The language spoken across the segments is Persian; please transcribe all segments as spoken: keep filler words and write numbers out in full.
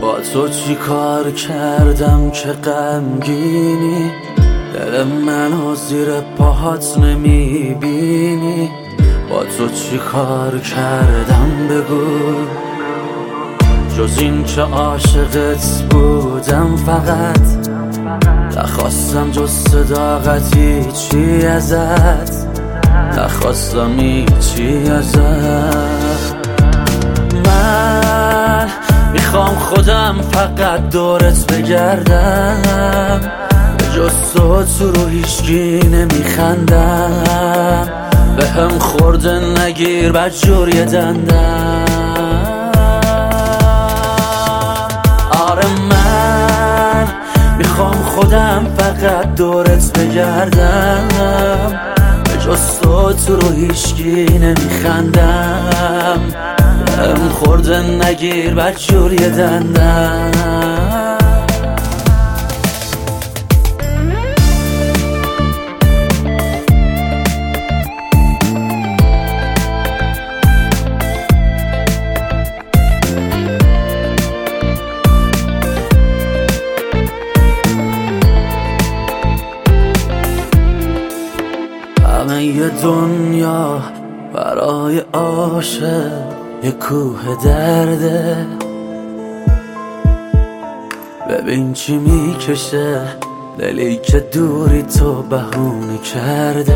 با تو چی کار کردم که غمگینی؟ دل منو زیر پاهات نمیبینی؟ با تو چی کار کردم بگو، جز این که عاشقت بودم فقط. نخواستم جز صداقتی چی ازت، نخواستم هیچی ازت. من میخوام خودم فقط دورت بگردم، به جز تو تو رو هیچکی نمیخندم. به هم خورده نگیر بدجور یه دندم. آره من میخوام خودم فقط دورت بگردم، به جز تو تو رو هیچکی نمیخندم. به هم خورده نگیر بدجور یه دندم. همه یه دنیا برای عاشق یه کوه درده. ببین چی میکشه دلی که دوری تو بهونه کرده.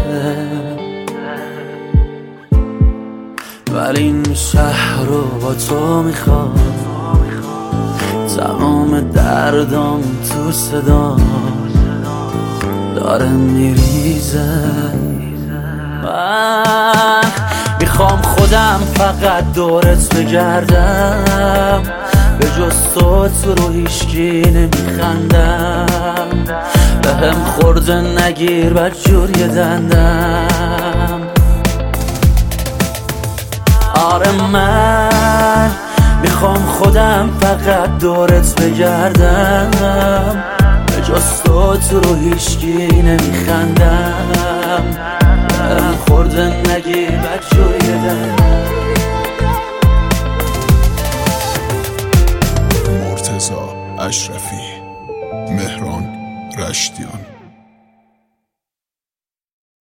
ولی این شهر رو با تو میخواد، تمام دردام تو صدا داره میریزه. من میخوام خودم فقط دورت بگردم، به جز تو تو رو هیچکی نمیخندم. به هم خورده نگیر بدجور یه دندم. آره من میخوام خودم فقط دورت بگردم، به جز تو تو رو هیچکی نمیخندم. هم خورده نگیر بدجور یه دندم. مرتضی اشرفی، مهران رشتیان.